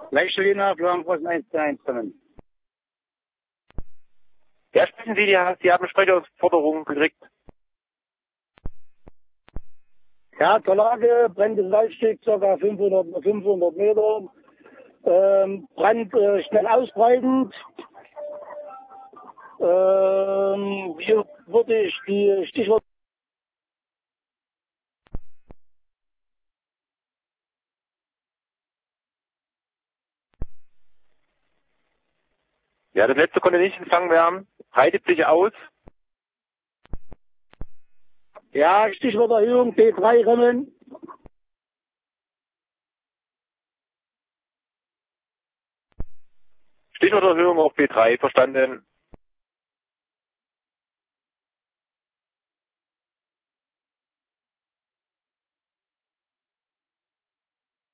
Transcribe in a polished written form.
Leichtelina, Flammfrost 1-1 kommen. Ja, sprechen Sie, Sie haben Sprecherausforderungen gekriegt. Ja, zur Lage, brennendes Waldstück, ca. 500 Meter. Brand schnell ausbreitend. Hier würde ich die Stichwort. Ja, das letzte konnte nicht empfangen werden. Breitet sich aus. Ja, Stichworterhöhung, B3-Rennen. Stichworterhöhung auf B3, verstanden.